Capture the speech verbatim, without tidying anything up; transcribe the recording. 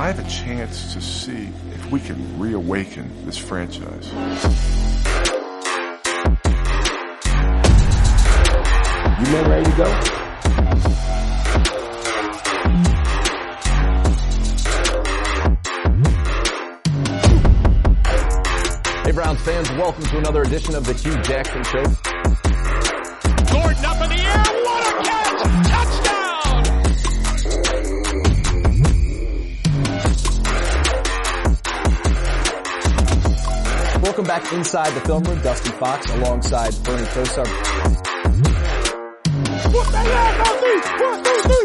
I have a chance to see if we can reawaken this franchise. You men ready to go? Hey, Browns fans, welcome to another edition of the Hugh Jackson Show. Gordon up in the air, what a catch! Touchdown! Welcome back inside the film room. Dustin Fox alongside Bernie Kosar. What the hell, Dusty? What,